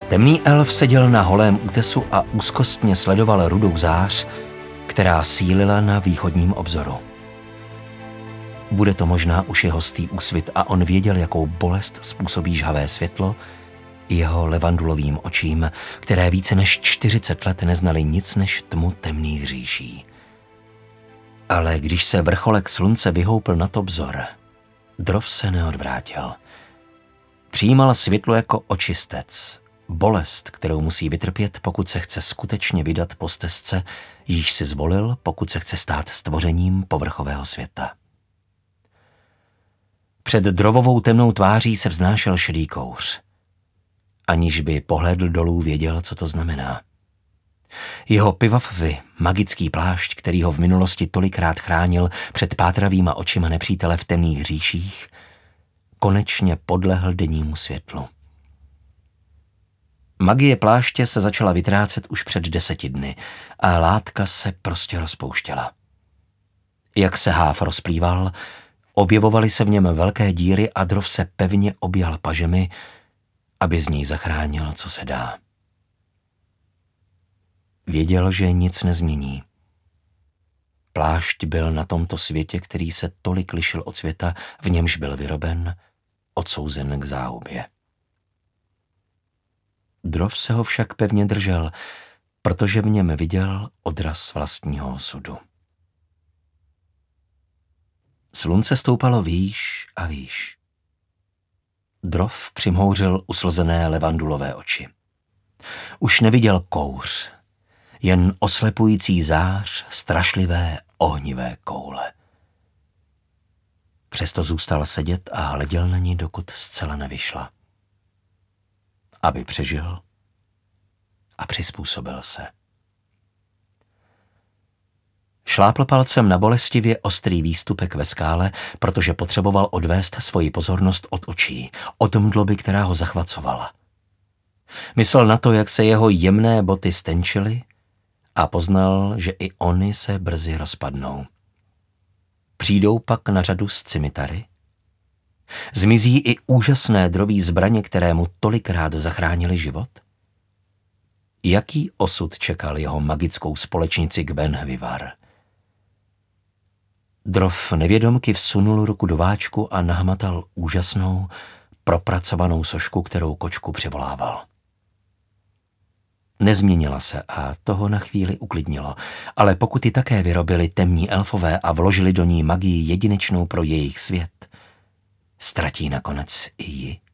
Temný elf seděl na holém útesu a úzkostně sledoval rudou zář, která sílila na východním obzoru. Bude to možná už jeho stý úsvit a on věděl, jakou bolest způsobí žhavé světlo jeho levandulovým očím, které více než 40 let neznali nic než tmu temných říší. Ale když se vrcholek slunce vyhoupl nad obzor, Drof se neodvrátil. Přijímal světlo jako očistec, bolest, kterou musí vytrpět, pokud se chce skutečně vydat po stezce, již si zvolil, pokud se chce stát stvořením povrchového světa. Před Drovovou temnou tváří se vznášel šedý kouř. Aniž by pohlédl dolů, věděl, co to znamená. Jeho pivavvy, magický plášť, který ho v minulosti tolikrát chránil před pátravýma očima nepřítele v temných říších, konečně podlehl dennímu světlu. Magie pláště se začala vytrácet už před 10 dny a látka se prostě rozpouštěla. Jak se háv rozplýval, objevovaly se v něm velké díry a Drof se pevně objal pažemi, aby z něj zachránil, co se dá. Věděl, že nic nezmění. Plášť byl na tomto světě, který se tolik lišil od světa, v němž byl vyroben, odsouzen k záhubě. Drof se ho však pevně držel, protože v něm viděl odraz vlastního osudu. Slunce stoupalo výš a výš. Drof přimhouřil uslzené levandulové oči. Už neviděl kouř, jen oslepující zář strašlivé ohnivé koule. Přesto zůstal sedět a hleděl na ní, dokud zcela nevyšla. Aby přežil a přizpůsobil se. Šlápl palcem na bolestivě ostrý výstupek ve skále, protože potřeboval odvést svoji pozornost od očí, od mdloby, která ho zachvacovala. Myslel na to, jak se jeho jemné boty stenčily a poznal, že i ony se brzy rozpadnou. Přijdou pak na řadu scimitary? Zmizí i úžasné droví zbraně, které mu tolikrát zachránily život? Jaký osud čekal jeho magickou společnici Gwenhwyvar? Drof nevědomky vsunul ruku do váčku a nahmatal úžasnou, propracovanou sošku, kterou kočku přivolával. Nezměnila se a toho na chvíli uklidnilo, ale pokud ji také vyrobili temní elfové a vložili do ní magii jedinečnou pro jejich svět, ztratí nakonec i ji.